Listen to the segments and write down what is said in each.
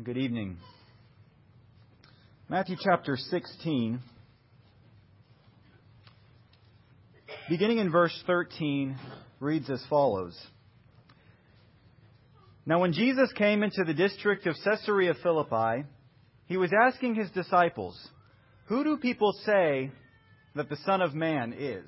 Good evening. Matthew chapter 16, beginning in verse 13, reads as follows. Now when Jesus came into the district of Caesarea Philippi, he was asking his disciples, "Who do people say that the Son of Man is?"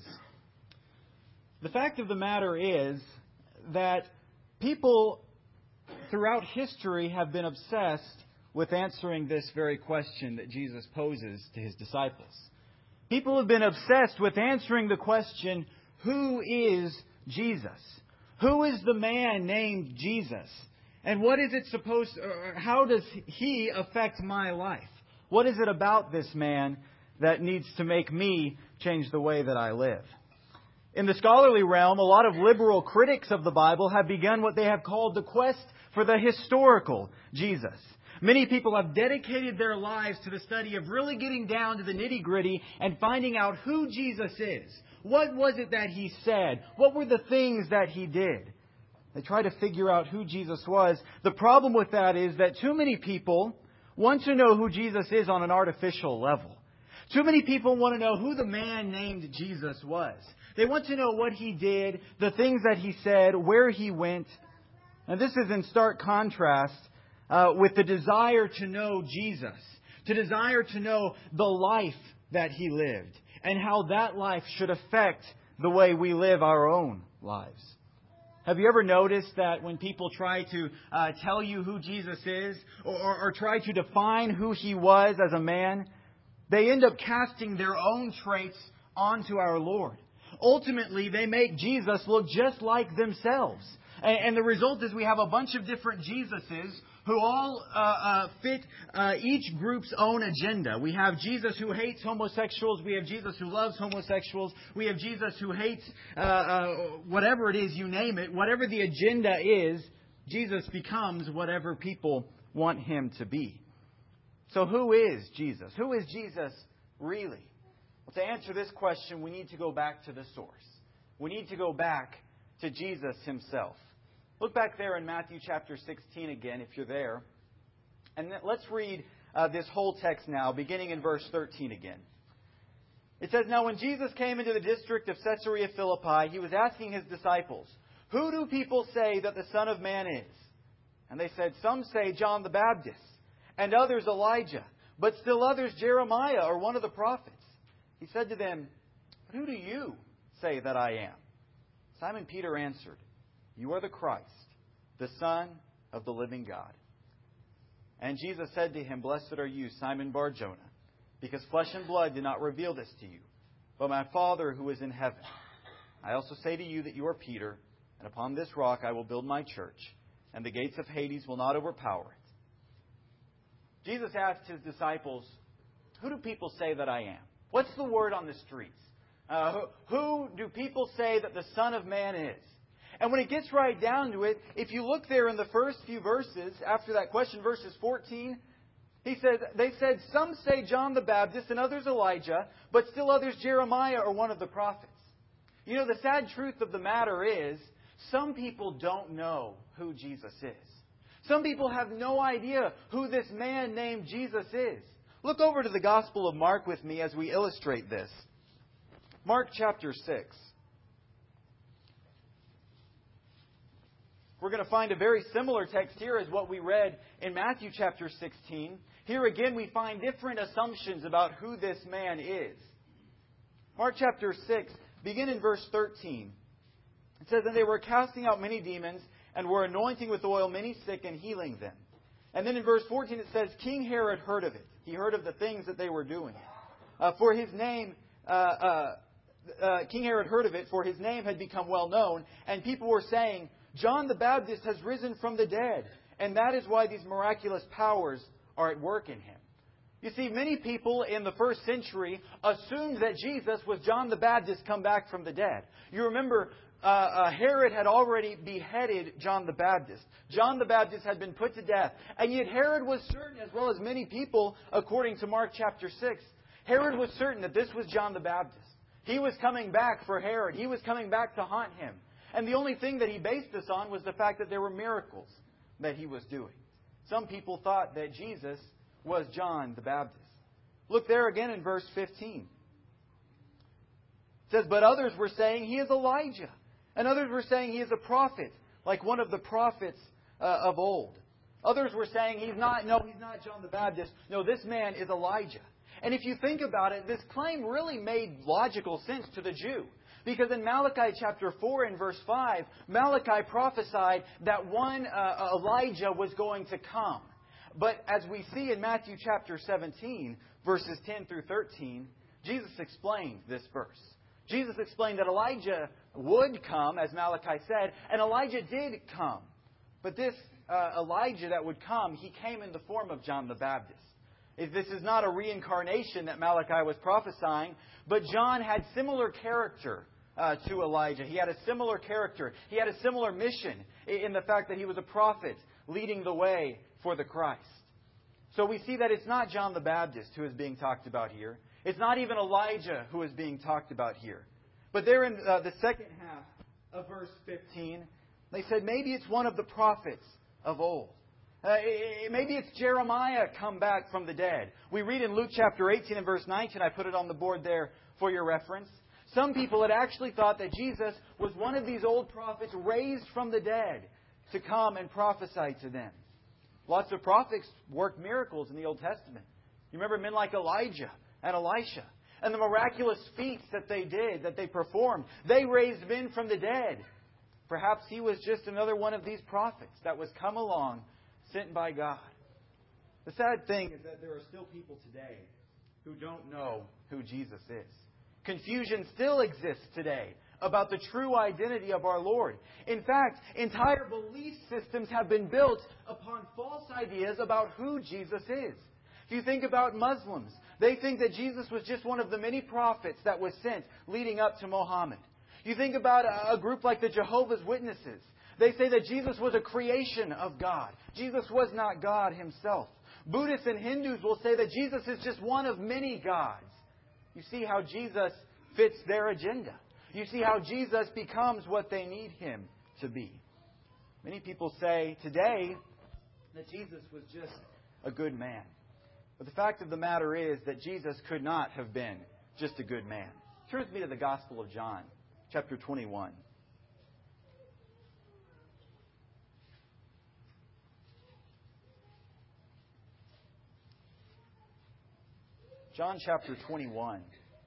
The fact of the matter is that people throughout history have been obsessed with answering this very question that Jesus poses to his disciples. People have been obsessed with answering the question, who is Jesus? Who is the man named Jesus? And what is it supposed, or how does he affect my life? What is it about this man that needs to make me change the way that I live? In the scholarly realm, a lot of liberal critics of the Bible have begun what they have called the quest for the historical Jesus. Many people have dedicated their lives to the study of really getting down to the nitty-gritty and finding out who Jesus is. What was it that He said? What were the things that He did? They try to figure out who Jesus was. The problem with that is that too many people want to know who Jesus is on an artificial level. Too many people want to know who the man named Jesus was. They want to know what He did, the things that He said, where He went. And this is in stark contrast with the desire to know Jesus, to desire to know the life that He lived, and how that life should affect the way we live our own lives. Have you ever noticed that when people try to tell you who Jesus is, or try to define who He was as a man, they end up casting their own traits onto our Lord. Ultimately, they make Jesus look just like themselves. And the result is we have a bunch of different Jesuses who all fit each group's own agenda. We have Jesus who hates homosexuals. We have Jesus who loves homosexuals. We have Jesus who hates whatever it is, you name it. Whatever the agenda is, Jesus becomes whatever people want Him to be. So who is Jesus? Who is Jesus really? Well, to answer this question, we need to go back to the source. We need to go back to Jesus Himself. Look back there in Matthew chapter 16 again, if you're there. And let's read this whole text now, beginning in verse 13 again. It says, "Now when Jesus came into the district of Caesarea Philippi, He was asking His disciples, 'Who do people say that the Son of Man is?' And they said, 'Some say John the Baptist, and others Elijah, but still others Jeremiah or one of the prophets.' He said to them, 'But who do you say that I am?' Simon Peter answered, 'You are the Christ, the Son of the living God.' And Jesus said to him, 'Blessed are you, Simon Bar-Jonah, because flesh and blood did not reveal this to you, but my Father who is in heaven. I also say to you that you are Peter, and upon this rock I will build my church, and the gates of Hades will not overpower it.'" Jesus asked His disciples, "Who do people say that I am? What's the word on the streets? Who do people say that the Son of Man is?" And when it gets right down to it, if you look there in the first few verses, after that question, verses 14, they said, "Some say John the Baptist and others Elijah, but still others Jeremiah or one of the prophets." You know, the sad truth of the matter is, some people don't know who Jesus is. Some people have no idea who this man named Jesus is. Look over to the Gospel of Mark with me as we illustrate this. Mark chapter 6. We're going to find a very similar text here as what we read in Matthew chapter 16. Here again we find different assumptions about who this man is. Mark chapter 6, begin in verse 13. It says, "And they were casting out many demons and were anointing with oil many sick and healing them." And then in verse 14 it says, "King Herod heard of it." He heard of the things that they were doing. For his name, King Herod heard of it, for his name had become well known, and people were saying, "John the Baptist has risen from the dead, and that is why these miraculous powers are at work in him." You see, many people in the first century assumed that Jesus was John the Baptist come back from the dead. You remember, Herod had already beheaded John the Baptist. John the Baptist had been put to death. And yet Herod was certain, as well as many people, according to Mark chapter 6, Herod was certain that this was John the Baptist. He was coming back for Herod. He was coming back to haunt him. And the only thing that he based this on was the fact that there were miracles that he was doing. Some people thought that Jesus was John the Baptist. Look there again in verse 15. It says, "But others were saying he is Elijah. And others were saying he is a prophet, like one of the prophets of old. Others were saying he's not John the Baptist. No, this man is Elijah." And if you think about it, this claim really made logical sense to the Jew. Because in Malachi chapter 4 and verse 5, Malachi prophesied that one Elijah was going to come. But as we see in Matthew chapter 17, verses 10 through 13, Jesus explained this verse. Jesus explained that Elijah would come, as Malachi said, and Elijah did come. But this Elijah that would come, he came in the form of John the Baptist. This is not a reincarnation that Malachi was prophesying, but John had similar character to Elijah. He had a similar character. He had a similar mission in the fact that he was a prophet leading the way for the Christ. So we see that it's not John the Baptist who is being talked about here. It's not even Elijah who is being talked about here. But there in the second half of verse 15, they said maybe it's one of the prophets of old. Maybe it's Jeremiah come back from the dead. We read in Luke chapter 18 and verse 19, I put it on the board there for your reference. Some people had actually thought that Jesus was one of these old prophets raised from the dead to come and prophesy to them. Lots of prophets worked miracles in the Old Testament. You remember men like Elijah and Elisha and the miraculous feats that they did, that they performed. They raised men from the dead. Perhaps he was just another one of these prophets that was come along, sent by God. The sad thing is that there are still people today who don't know who Jesus is. Confusion still exists today about the true identity of our Lord. In fact, entire belief systems have been built upon false ideas about who Jesus is. If you think about Muslims, they think that Jesus was just one of the many prophets that was sent leading up to Muhammad. You think about a group like the Jehovah's Witnesses. They say that Jesus was a creation of God. Jesus was not God Himself. Buddhists and Hindus will say that Jesus is just one of many gods. You see how Jesus fits their agenda. You see how Jesus becomes what they need Him to be. Many people say today that Jesus was just a good man. But the fact of the matter is that Jesus could not have been just a good man. Turn with me to the Gospel of John, chapter 21. John chapter 21.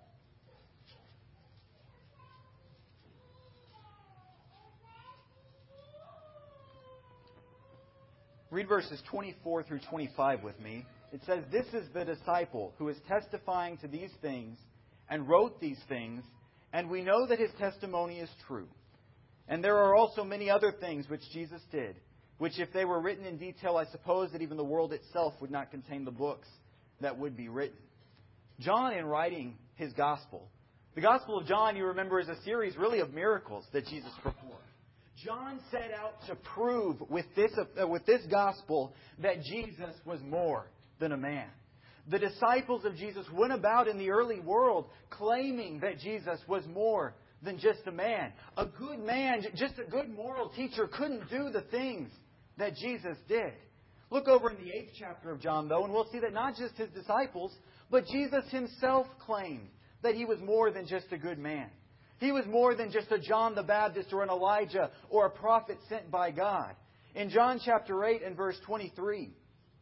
Read verses 24 through 25 with me. It says, "This is the disciple who is testifying to these things and wrote these things, and we know that his testimony is true. And there are also many other things which Jesus did, which if they were written in detail, I suppose that even the world itself would not contain the books that would be written." John, in writing his Gospel, the Gospel of John, you remember, is a series really of miracles that Jesus performed. John set out to prove with this Gospel that Jesus was more than a man. The disciples of Jesus went about in the early world claiming that Jesus was more than just a man. A good man, just a good moral teacher, couldn't do the things that Jesus did. Look over in the 8th chapter of John, though, and we'll see that not just His disciples, but Jesus Himself claimed that He was more than just a good man. He was more than just a John the Baptist or an Elijah or a prophet sent by God. In John chapter 8 and verse 23,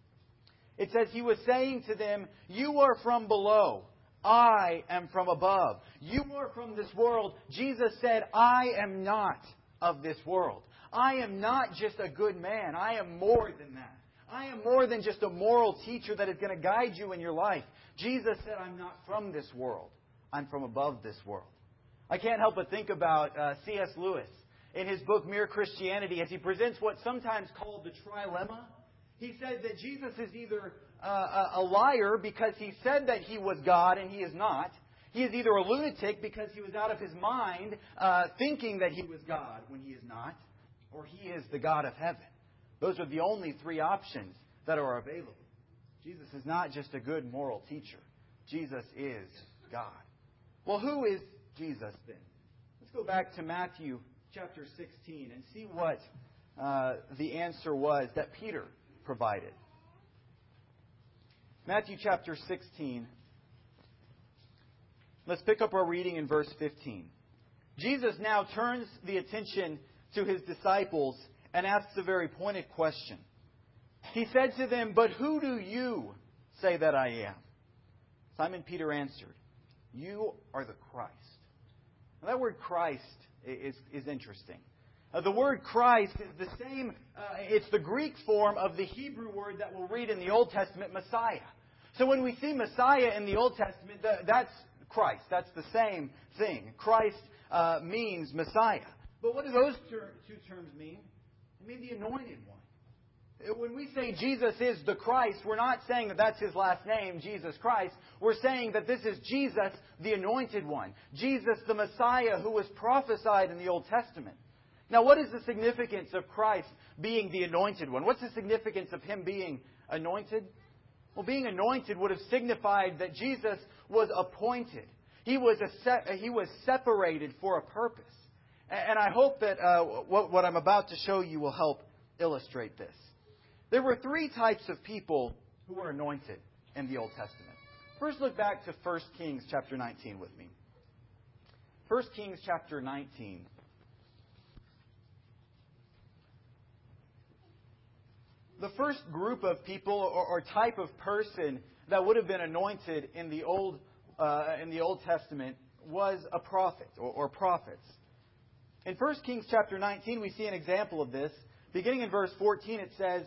it says, He was saying to them, "You are from below. I am from above. You are from this world." Jesus said, "I am not of this world. I am not just a good man. I am more than that. I am more than just a moral teacher that is going to guide you in your life." Jesus said, "I'm not from this world. I'm from above this world." I can't help but think about C.S. Lewis in his book Mere Christianity as he presents what's sometimes called the trilemma. He said that Jesus is either a liar because He said that He was God and He is not. He is either a lunatic because he was out of his mind thinking that He was God when He is not. Or He is the God of heaven. Those are the only three options that are available. Jesus is not just a good moral teacher. Jesus is God. Well, who is Jesus then? Let's go back to Matthew chapter 16 and see what the answer was that Peter provided. Matthew chapter 16. Let's pick up our reading in verse 15. Jesus now turns the attention to His disciples and asks a very pointed question. He said to them, "But who do you say that I am?" Simon Peter answered, "You are the Christ." Now, that word Christ is interesting. The word Christ is the same, it's the Greek form of the Hebrew word that we'll read in the Old Testament, Messiah. So when we see Messiah in the Old Testament, that's Christ. That's the same thing. Christ means Messiah. But what do those two terms mean? They mean the anointed one. When we say Jesus is the Christ, we're not saying that that's His last name, Jesus Christ. We're saying that this is Jesus, the anointed one. Jesus, the Messiah who was prophesied in the Old Testament. Now, what is the significance of Christ being the anointed one? What's the significance of Him being anointed? Well, being anointed would have signified that Jesus was appointed. He was separated for a purpose. And I hope that what I'm about to show you will help illustrate this. There were three types of people who were anointed in the Old Testament. First, look back to 1 Kings chapter 19 with me. 1 Kings chapter 19. The first group of people or type of person that would have been anointed in the Old Testament was a prophet or prophets. In 1 Kings chapter 19, we see an example of this. Beginning in verse 14, it says,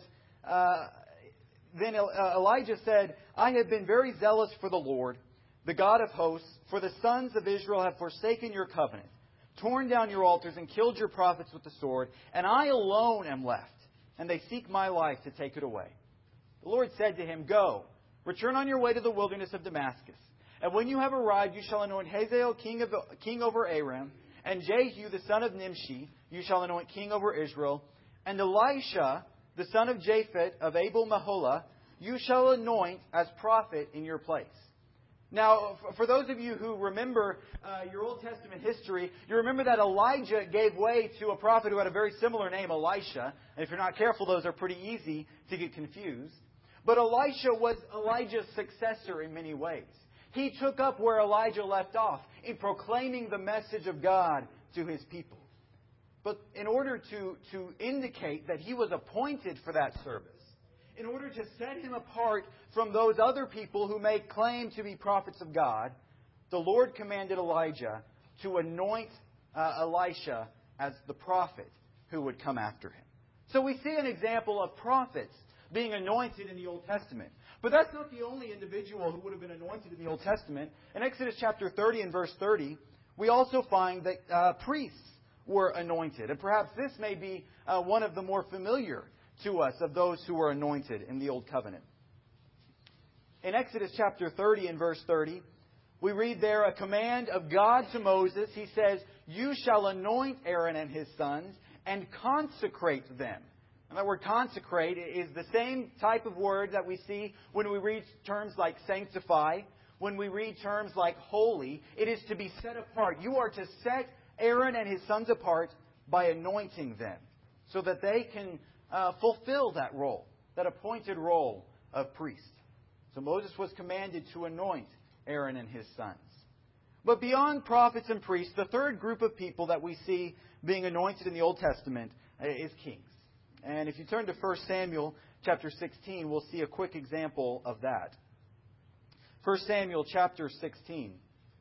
Then Elijah said, "I have been very zealous for the Lord, the God of hosts, for the sons of Israel have forsaken your covenant, torn down your altars, and killed your prophets with the sword, and I alone am left, and they seek my life to take it away." The Lord said to him, "Go, return on your way to the wilderness of Damascus, and when you have arrived, you shall anoint Hazael king over Aram, and Jehu the son of Nimshi you shall anoint king over Israel, and Elisha the son of Japhet of Abel Meholah you shall anoint as prophet in your place." Now, for those of you who remember your Old Testament history, you remember that Elijah gave way to a prophet who had a very similar name, Elisha. And if you're not careful, those are pretty easy to get confused. But Elisha was Elijah's successor in many ways. He took up where Elijah left off in proclaiming the message of God to his people. But in order to indicate that he was appointed for that service, in order to set him apart from those other people who may claim to be prophets of God, the Lord commanded Elijah to anoint Elisha as the prophet who would come after him. So we see an example of prophets being anointed in the Old Testament. But that's not the only individual who would have been anointed in the Old Testament. In Exodus chapter 30 and verse 30, we also find that priests were anointed. And perhaps this may be one of the more familiar to us of those who were anointed in the Old Covenant. In Exodus chapter 30 and verse 30, we read there a command of God to Moses. He says, "You shall anoint Aaron and his sons and consecrate them." And that word consecrate is the same type of word that we see when we read terms like sanctify, when we read terms like holy. It is to be set apart. You are to set Aaron and his sons apart by anointing them so that they can fulfill that role, that appointed role of priest. So Moses was commanded to anoint Aaron and his sons. But beyond prophets and priests, the third group of people that we see being anointed in the Old Testament is kings. And if you turn to 1 Samuel chapter 16, we'll see a quick example of that. 1 Samuel chapter 16.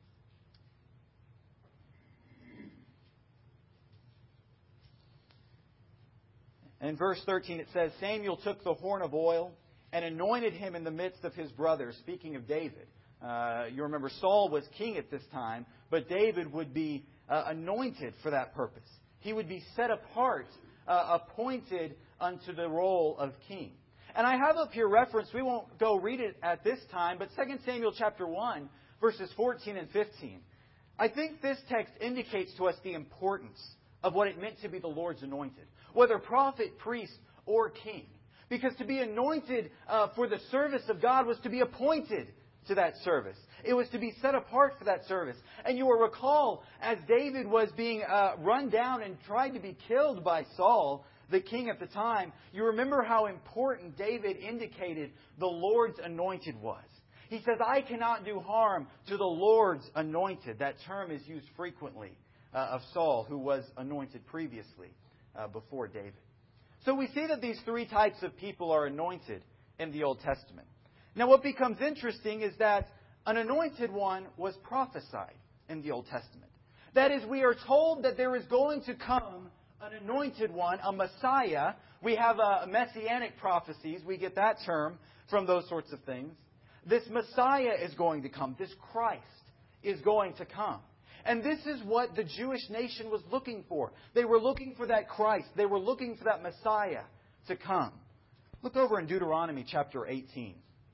And in verse 13 it says, "Samuel took the horn of oil and anointed him in the midst of his brothers," speaking of David. You remember Saul was king at this time, but David would be anointed for that purpose. He would be set apart, appointed unto the role of king. And I have up here reference, we won't go read it at this time, but 2 Samuel chapter 1, verses 14 and 15. I think this text indicates to us the importance of what it meant to be the Lord's anointed, whether prophet, priest, or king. Because to be anointed for the service of God was to be appointed to that service. It was to be set apart for that service. And you will recall, as David was being run down and tried to be killed by Saul, the king at the time, you remember how important David indicated the Lord's anointed was. He says, I cannot do harm to the Lord's anointed. That term is used frequently of Saul, who was anointed previously before David. So we see that these three types of people are anointed in the Old Testament. Now what becomes interesting is that an anointed one was prophesied in the Old Testament. That is, we are told that there is going to come an anointed one, a Messiah. We have messianic prophecies. We get that term from those sorts of things. This Messiah is going to come. This Christ is going to come. And this is what the Jewish nation was looking for. They were looking for that Christ. They were looking for that Messiah to come. Look over in Deuteronomy chapter 18.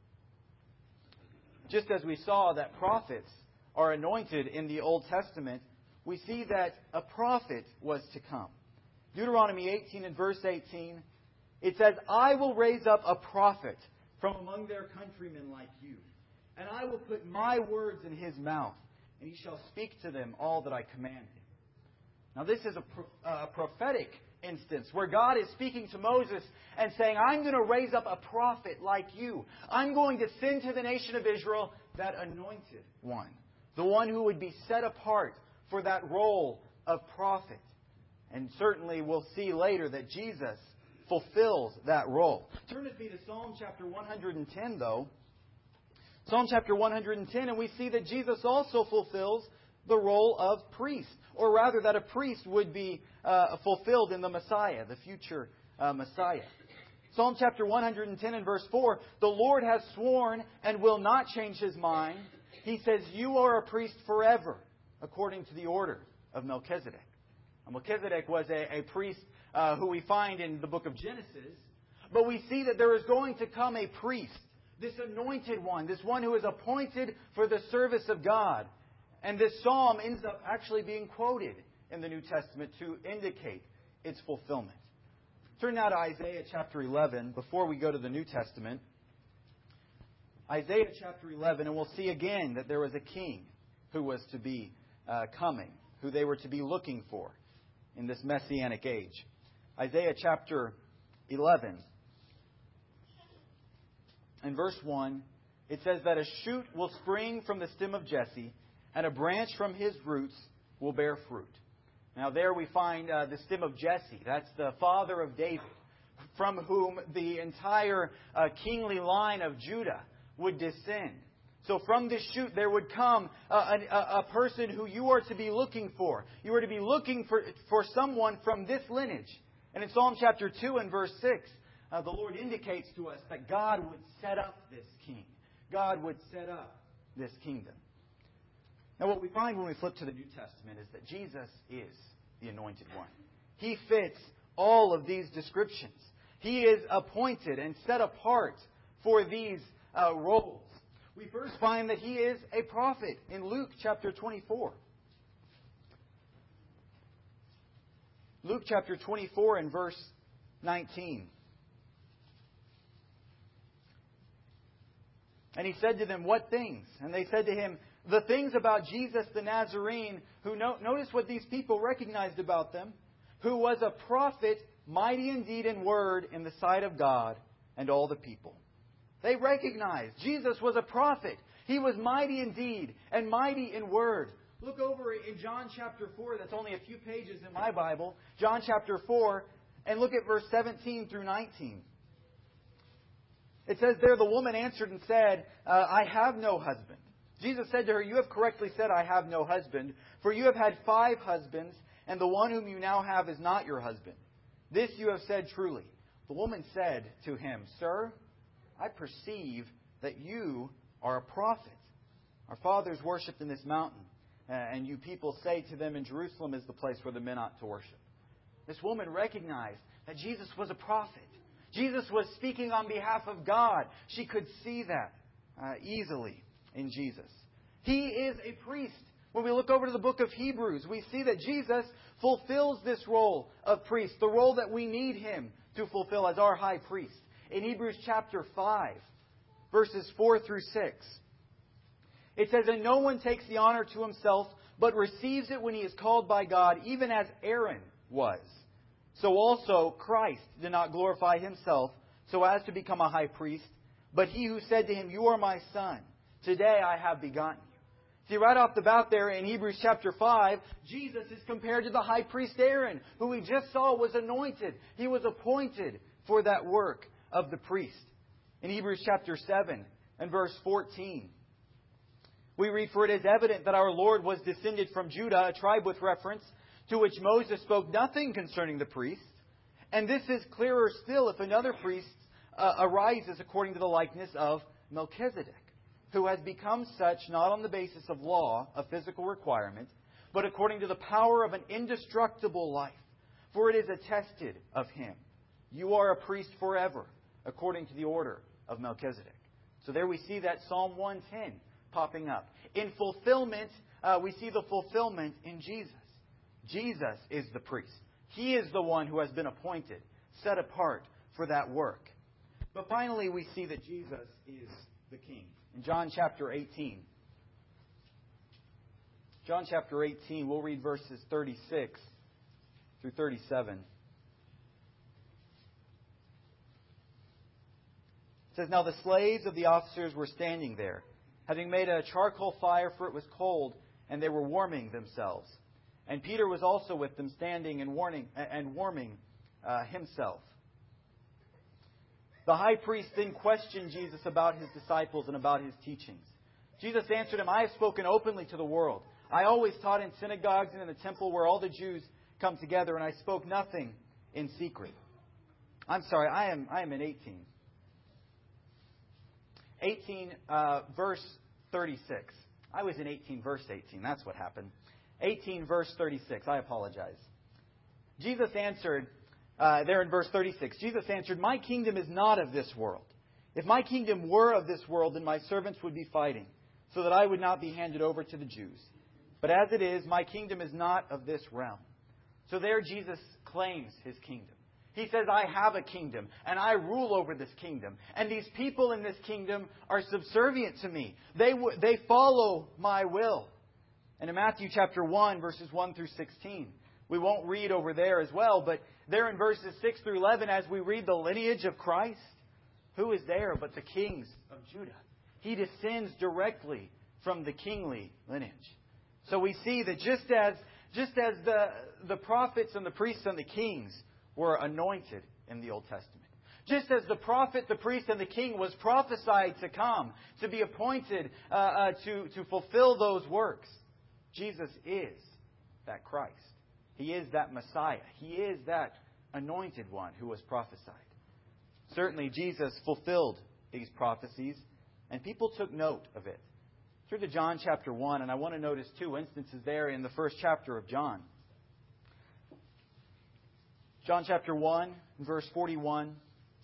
Just as we saw that prophets are anointed in the Old Testament, we see that a prophet was to come. Deuteronomy 18 and verse 18, it says, I will raise up a prophet from among their countrymen like you, and I will put my words in his mouth, and he shall speak to them all that I command him. Now this is a prophetic instance where God is speaking to Moses and saying, I'm going to raise up a prophet like you. I'm going to send to the nation of Israel that anointed one, the one who would be set apart for that role of prophet. And certainly we'll see later that Jesus fulfills that role. Turn with me to Psalm chapter 110, though. Psalm chapter 110, and we see that Jesus also fulfills the role of priest. Or rather, that a priest would be fulfilled in the Messiah, the future Messiah. Psalm chapter 110 and verse 4, the Lord has sworn and will not change His mind. He says, you are a priest forever, according to the order of Melchizedek. Now, Melchizedek was a priest who we find in the book of Genesis. But we see that there is going to come a priest, this anointed one, this one who is appointed for the service of God. And this psalm ends up actually being quoted in the New Testament to indicate its fulfillment. Turn now to Isaiah chapter 11 before we go to the New Testament. Isaiah chapter 11, and we'll see again that there was a king who was to be coming, who they were to be looking for in this Messianic age. Isaiah chapter 11. In verse 1, it says that a shoot will spring from the stem of Jesse, and a branch from his roots will bear fruit. Now there we find the stem of Jesse. That's the father of David, from whom the entire kingly line of Judah would descend. So from this shoot there would come a person who you are to be looking for. You are to be looking for someone from this lineage. And in Psalm chapter 2 and verse 6, the Lord indicates to us that God would set up this king. God would set up this kingdom. Now what we find when we flip to the New Testament is that Jesus is the anointed one. He fits all of these descriptions. He is appointed and set apart for these roles. We first find that He is a prophet in Luke chapter 24. Luke chapter 24 and verse 19. And He said to them, what things? And they said to Him, the things about Jesus the Nazarene, who, notice what these people recognized about them, who was a prophet, mighty in deed and word in the sight of God and all the people. They recognized Jesus was a prophet. He was mighty in deed and mighty in word. Look over in John chapter 4. That's only a few pages in my Bible. John chapter 4. And look at verse 17 through 19. It says there, the woman answered and said, I have no husband. Jesus said to her, you have correctly said, I have no husband. For you have had 5 husbands, and the one whom you now have is not your husband. This you have said truly. The woman said to him, Sir, I perceive that you are a prophet. Our fathers worshipped in this mountain, and you people say to them in Jerusalem is the place where the men ought to worship. This woman recognized that Jesus was a prophet. Jesus was speaking on behalf of God. She could see that easily in Jesus. He is a priest. When we look over to the book of Hebrews, we see that Jesus fulfills this role of priest, the role that we need Him to fulfill as our high priest. In Hebrews chapter 5, verses 4 through 6, it says, and no one takes the honor to himself, but receives it when he is called by God, even as Aaron was. So also Christ did not glorify Himself so as to become a high priest, but He who said to Him, "You are my Son, today I have begotten you." See, right off the bat there in Hebrews chapter 5, Jesus is compared to the high priest Aaron, who we just saw was anointed. He was appointed for that work of the priest. In Hebrews chapter 7 and verse 14, we read, "For it is evident that our Lord was descended from Judah, a tribe with reference, to which Moses spoke nothing concerning the priests. And this is clearer still if another priest arises according to the likeness of Melchizedek, who has become such not on the basis of law, a physical requirement, but according to the power of an indestructible life. For it is attested of him, 'You are a priest forever, according to the order of Melchizedek.'" So there we see that Psalm 110 popping up. In fulfillment, we see the fulfillment in Jesus. Jesus is the priest. He is the one who has been appointed, set apart for that work. But finally, we see that Jesus is the King. In John chapter 18, we'll read verses 36 through 37. It says, "Now the slaves of the officers were standing there, having made a charcoal fire, for it was cold, and they were warming themselves. And Peter was also with them, standing and warming himself. The high priest then questioned Jesus about His disciples and about His teachings. Jesus answered him, 'I have spoken openly to the world. I always taught in synagogues and in the temple where all the Jews come together, and I spoke nothing in secret.'" I'm sorry, I am in 18. 18, verse 36. I was in 18, verse 18. That's what happened. 18, verse 36. I apologize. Jesus answered, there in verse 36, Jesus answered, "My kingdom is not of this world. If my kingdom were of this world, then my servants would be fighting, so that I would not be handed over to the Jews. But as it is, my kingdom is not of this realm." So there Jesus claims His kingdom. He says, "I have a kingdom, and I rule over this kingdom. And these people in this kingdom are subservient to me. They follow my will." And in Matthew chapter 1, verses 1 through 16, we won't read over there as well, but there in verses 6 through 11, as we read the lineage of Christ, who is there but the kings of Judah? He descends directly from the kingly lineage. So we see that just as the prophets and the priests and the kings were anointed in the Old Testament, just as the prophet, the priest, and the king was prophesied to come, to be appointed to fulfill those works, Jesus is that Christ. He is that Messiah. He is that anointed one who was prophesied. Certainly, Jesus fulfilled these prophecies, and people took note of it. Turn to John chapter 1, and I want to notice two instances there in the first chapter of John. John chapter 1, verse 41.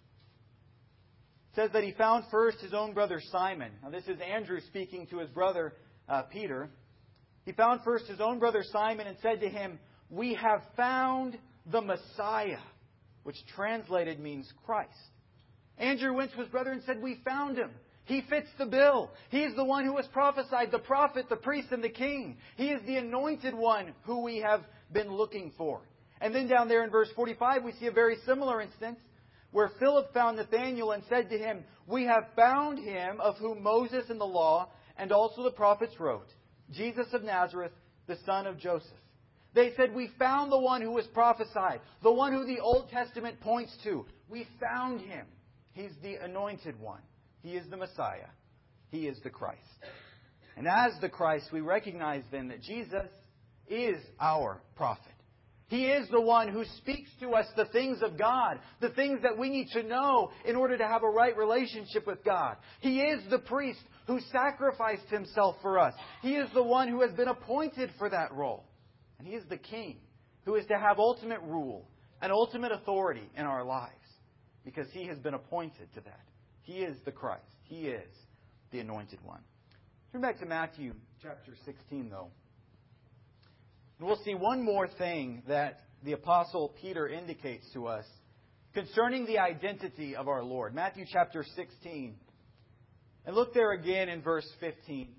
It says that He found first His own brother Simon. Now this is Andrew speaking to his brother Peter. He found first his own brother Simon and said to him, "We have found the Messiah," which translated means Christ. Andrew went to his brother and said, "We found Him. He fits the bill. He's the one who was prophesied, the prophet, the priest, and the king. He is the anointed one who we have been looking for." And then down there in verse 45, we see a very similar instance where Philip found Nathanael and said to him, "We have found him of whom Moses in the law and also the prophets wrote, Jesus of Nazareth, the son of Joseph." They said, "We found the one who was prophesied, the one who the Old Testament points to. We found Him. He's the anointed one. He is the Messiah. He is the Christ." And as the Christ, we recognize then that Jesus is our prophet. He is the one who speaks to us the things of God, the things that we need to know in order to have a right relationship with God. He is the priest who sacrificed Himself for us. He is the one who has been appointed for that role. And He is the King who is to have ultimate rule and ultimate authority in our lives because He has been appointed to that. He is the Christ. He is the Anointed One. Turn back to Matthew chapter 16, though. And we'll see one more thing that the Apostle Peter indicates to us concerning the identity of our Lord. Matthew chapter 16. And look there again in verse 15.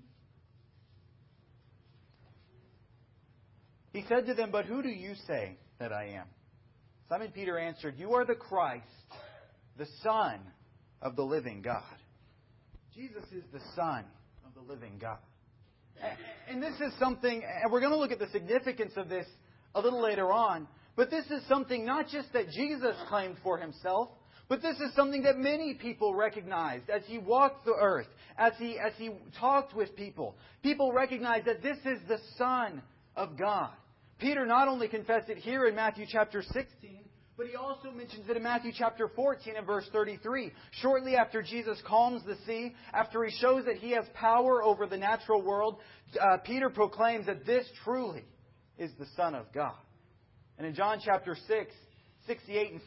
He said to them, "But who do you say that I am?" Simon Peter answered, "You are the Christ, the Son of the living God." Jesus is the Son of the living God. And this is something, and we're going to look at the significance of this a little later on, but this is something not just that Jesus claimed for Himself, but this is something that many people recognized as He walked the earth, as He talked with people. People recognized that this is the Son of God. Peter not only confessed it here in Matthew chapter 16, but he also mentions it in Matthew chapter 14 and verse 33. Shortly after Jesus calms the sea, after He shows that He has power over the natural world, Peter proclaims that this truly is the Son of God. And in John chapter 6, 68 and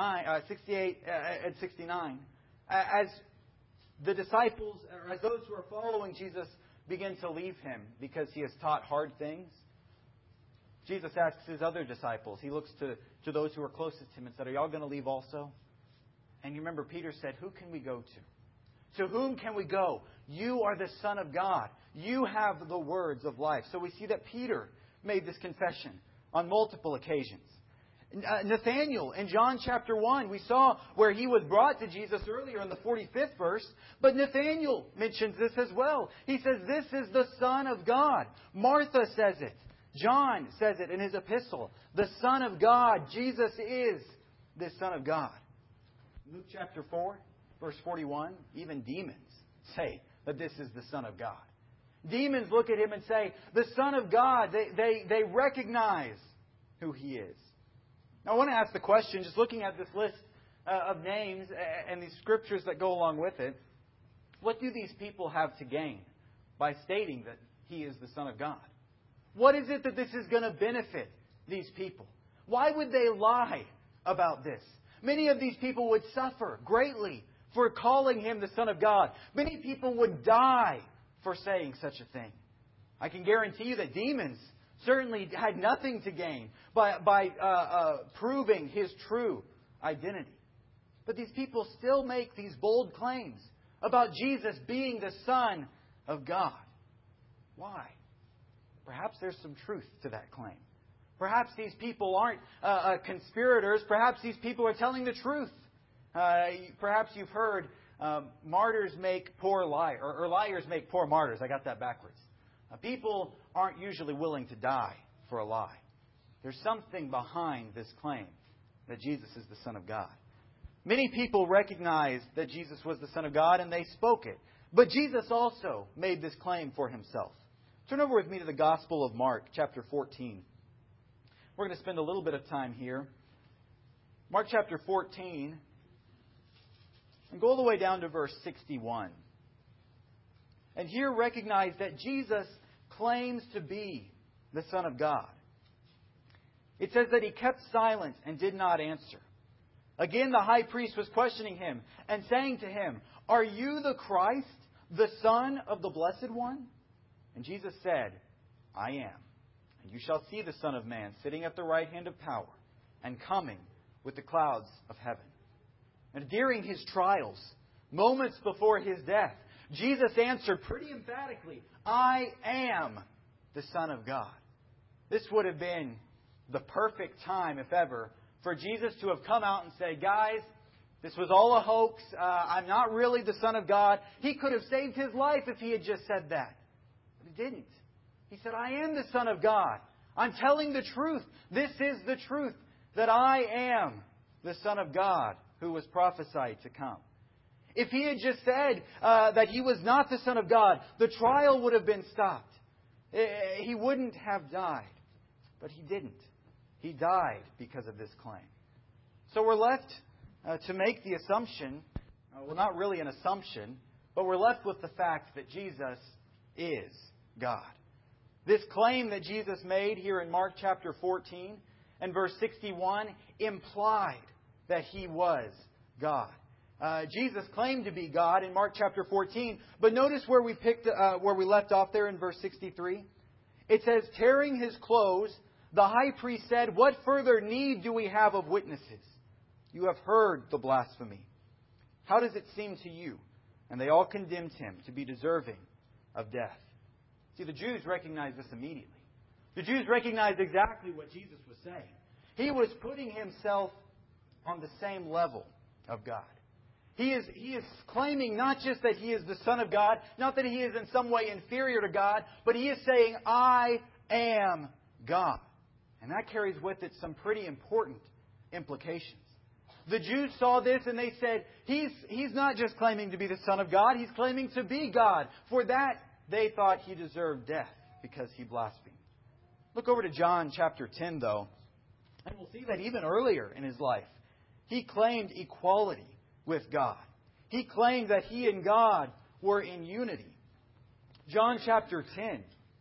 69, as the disciples, or as those who are following Jesus begin to leave Him because He has taught hard things, Jesus asks His other disciples, He looks to those who are closest to Him and said, "Are y'all going to leave also?" And you remember Peter said, "Who can we go to? To whom can we go? You are the Son of God. You have the words of life." So we see that Peter made this confession on multiple occasions. Nathanael, in John chapter 1, we saw where he was brought to Jesus earlier in the 45th verse. But Nathanael mentions this as well. He says, "This is the Son of God." Martha says it. John says it in his epistle. The Son of God. Jesus is the Son of God. Luke chapter 4, verse 41, even demons say that this is the Son of God. Demons look at Him and say, the Son of God. They recognize who He is. Now I want to ask the question, just looking at this list of names and these scriptures that go along with it, what do these people have to gain by stating that He is the Son of God? What is it that this is going to benefit these people? Why would they lie about this? Many of these people would suffer greatly for calling Him the Son of God. Many people would die for saying such a thing. I can guarantee you that demons certainly had nothing to gain by proving His true identity. But these people still make these bold claims about Jesus being the Son of God. Why? Perhaps there's some truth to that claim. Perhaps these people aren't conspirators. Perhaps these people are telling the truth. Perhaps you've heard martyrs make poor liars, or liars make poor martyrs. I got that backwards. People aren't usually willing to die for a lie. There's something behind this claim that Jesus is the Son of God. Many people recognized that Jesus was the Son of God and they spoke it. But Jesus also made this claim for Himself. Turn over with me to the Gospel of Mark, chapter 14. We're going to spend a little bit of time here. Mark chapter 14, and go all the way down to verse 61. And here recognize that Jesus claims to be the Son of God. It says that He kept silent and did not answer. Again, the high priest was questioning Him and saying to Him, "Are you the Christ, the Son of the Blessed One?" And Jesus said, "I am. And you shall see the Son of Man sitting at the right hand of power and coming with the clouds of heaven." And during His trials, moments before His death, Jesus answered pretty emphatically, "I am the Son of God." This would have been the perfect time, if ever, for Jesus to have come out and said, "Guys, this was all a hoax. I'm not really the Son of God." He could have saved His life if He had just said that. But He didn't. He said, "I am the Son of God. I'm telling the truth. This is the truth, that I am the Son of God who was prophesied to come." If He had just said that He was not the Son of God, the trial would have been stopped. He wouldn't have died. But He didn't. He died because of this claim. So we're left to make the assumption, well, not really an assumption, but we're left with the fact that Jesus is God. This claim that Jesus made here in Mark chapter 14 and verse 61 implied that He was God. Jesus claimed to be God in Mark chapter 14, but notice where we left off there in verse 63. It says, "Tearing His clothes, the high priest said, 'What further need do we have of witnesses? You have heard the blasphemy. How does it seem to you?' And they all condemned Him to be deserving of death." See, the Jews recognized this immediately. The Jews recognized exactly what Jesus was saying. He was putting himself on the same level of God. He is claiming not just that He is the Son of God, not that He is in some way inferior to God, but He is saying, I am God. And that carries with it some pretty important implications. The Jews saw this and they said, He's not just claiming to be the Son of God, He's claiming to be God. For that, they thought He deserved death because He blasphemed. Look over to John chapter 10, though, and we'll see that even earlier in His life, He claimed equality with God. He claimed that He and God were in unity. John chapter 10.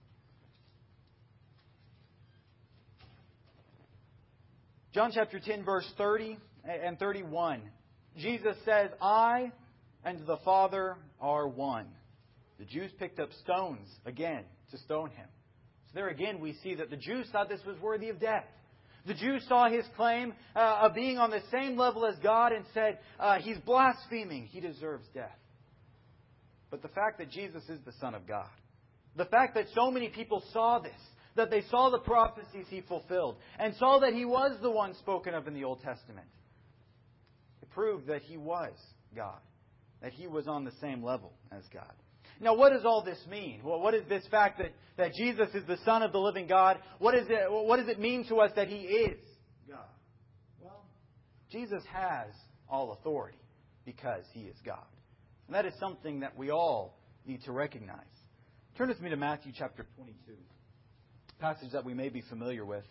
John chapter 10, verse 30 and 31. Jesus says, I and the Father are one. The Jews picked up stones again to stone Him. So there again we see that the Jews thought this was worthy of death. The Jews saw His claim of being on the same level as God and said, He's blaspheming. He deserves death. But the fact that Jesus is the Son of God, the fact that so many people saw this, that they saw the prophecies He fulfilled, and saw that He was the one spoken of in the Old Testament, it proved that He was God, that He was on the same level as God. Now, what does all this mean? Well, what is this fact that Jesus is the Son of the living God? What does it mean to us that He is God? Well, Jesus has all authority because He is God. And that is something that we all need to recognize. Turn with me to Matthew chapter 22, a passage that we may be familiar with.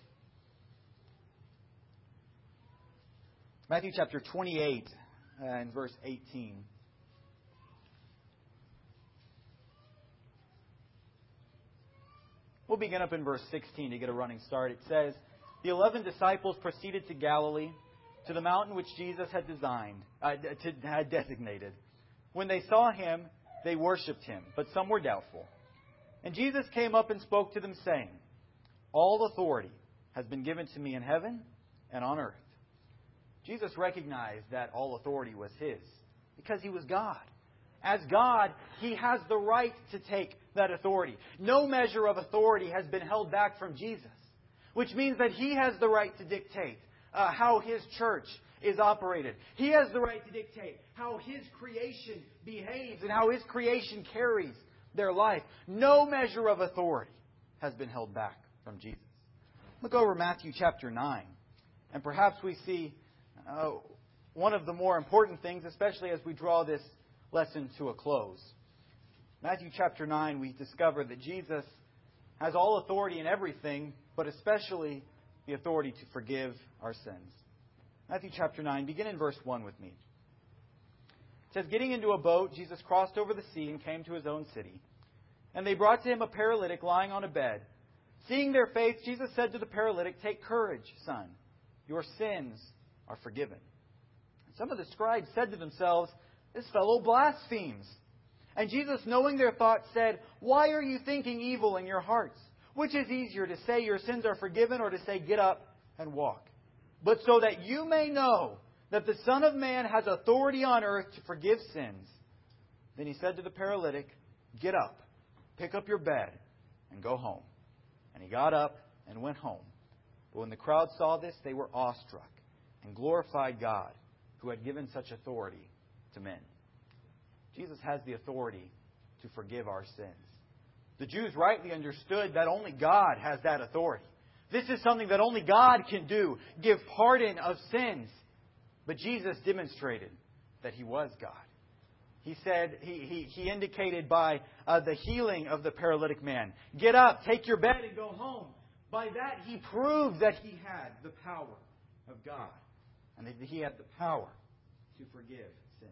Matthew chapter 28 and verse 18. We'll begin up in verse 16 to get a running start. It says, The 11 disciples proceeded to Galilee, to the mountain which Jesus had designated. When they saw Him, they worshipped Him, but some were doubtful. And Jesus came up and spoke to them, saying, All authority has been given to me in heaven and on earth. Jesus recognized that all authority was His because He was God. As God, He has the right to take that authority. No measure of authority has been held back from Jesus, which means that He has the right to dictate how His church is operated. He has the right to dictate how His creation behaves and how His creation carries their life. No measure of authority has been held back from Jesus. Look over Matthew chapter 9, and perhaps we see one of the more important things, especially as we draw this lesson to a close. Matthew chapter 9, we discover that Jesus has all authority in everything, but especially the authority to forgive our sins. Matthew chapter 9, begin in verse 1 with me. It says, Getting into a boat, Jesus crossed over the sea and came to His own city. And they brought to Him a paralytic lying on a bed. Seeing their faith, Jesus said to the paralytic, Take courage, son. Your sins are forgiven. Some of the scribes said to themselves, This fellow blasphemes. And Jesus, knowing their thoughts, said, Why are you thinking evil in your hearts? Which is easier, to say your sins are forgiven, or to say get up and walk? But so that you may know that the Son of Man has authority on earth to forgive sins. Then He said to the paralytic, Get up, pick up your bed, and go home. And he got up and went home. But when the crowd saw this, they were awestruck and glorified God, who had given such authority to men. Jesus has the authority to forgive our sins. The Jews rightly understood that only God has that authority. This is something that only God can do, give pardon of sins. But Jesus demonstrated that He was God. He said, He indicated by the healing of the paralytic man, Get up, take your bed, and go home. By that, He proved that He had the power of God, and that He had the power to forgive sins.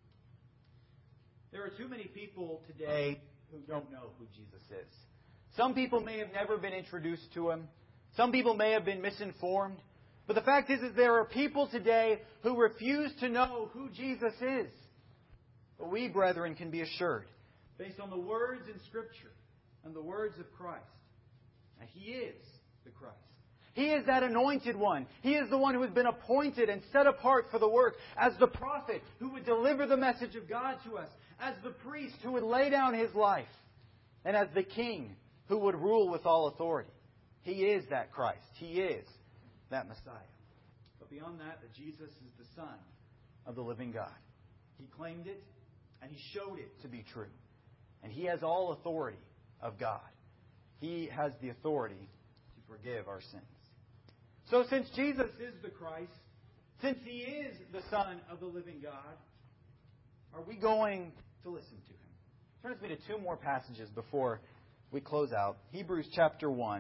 There are too many people today who don't know who Jesus is. Some people may have never been introduced to Him. Some people may have been misinformed. But the fact is there are people today who refuse to know who Jesus is. But we, brethren, can be assured, based on the words in Scripture and the words of Christ, that He is the Christ. He is that anointed one. He is the one who has been appointed and set apart for the work, as the prophet who would deliver the message of God to us, as the priest who would lay down his life, and as the king who would rule with all authority. He is that Christ. He is that Messiah. But beyond that Jesus is the Son of the living God. He claimed it, and He showed it to be true. And He has all authority of God. He has the authority to forgive our sins. So since Jesus is the Christ, since He is the Son of the living God, are we going to listen to Him? Turn with me to two more passages before we close out. Hebrews chapter 1.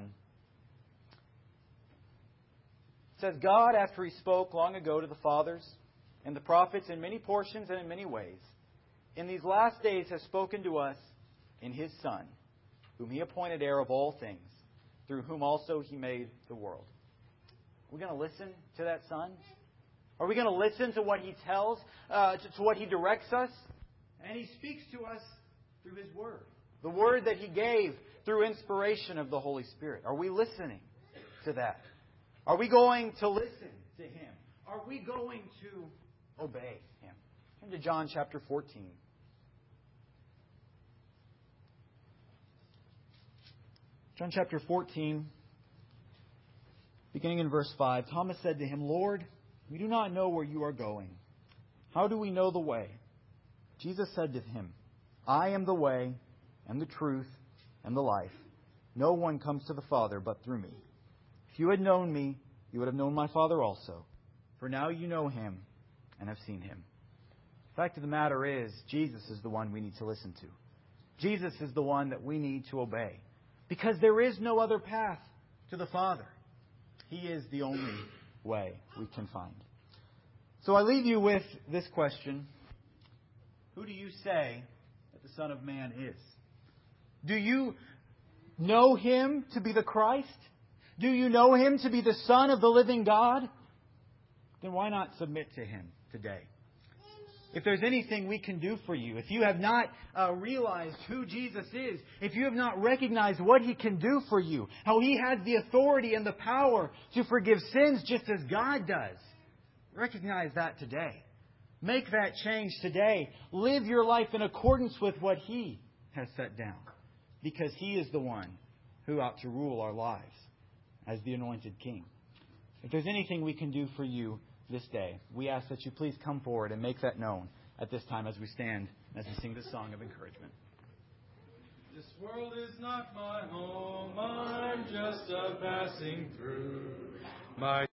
It says, God, after He spoke long ago to the fathers and the prophets in many portions and in many ways, in these last days has spoken to us in His Son, whom He appointed heir of all things, through whom also He made the world. Are we going to listen to that Son? Are we going to listen to what He tells, to what He directs us? And He speaks to us through His Word. The Word that He gave through inspiration of the Holy Spirit. Are we listening to that? Are we going to listen to Him? Are we going to obey Him? Turn to John chapter 14. John chapter 14, beginning in verse 5. Thomas said to Him, Lord, we do not know where You are going. How do we know the way? Jesus said to him, I am the way and the truth and the life. No one comes to the Father but through Me. If you had known Me, you would have known My Father also. For now you know Him and have seen Him. The fact of the matter is, Jesus is the one we need to listen to. Jesus is the one that we need to obey. Because there is no other path to the Father. He is the only way we can find. So I leave you with this question. Who do you say that the Son of Man is? Do you know Him to be the Christ? Do you know Him to be the Son of the living God? Then why not submit to Him today? If there's anything we can do for you, if you have not realized who Jesus is, if you have not recognized what He can do for you, how He has the authority and the power to forgive sins just as God does, recognize that today. Make that change today. Live your life in accordance with what He has set down. Because He is the one who ought to rule our lives as the anointed King. If there's anything we can do for you this day, we ask that you please come forward and make that known at this time as we stand, as we sing this song of encouragement. This world is not my home, I'm just a passing through. My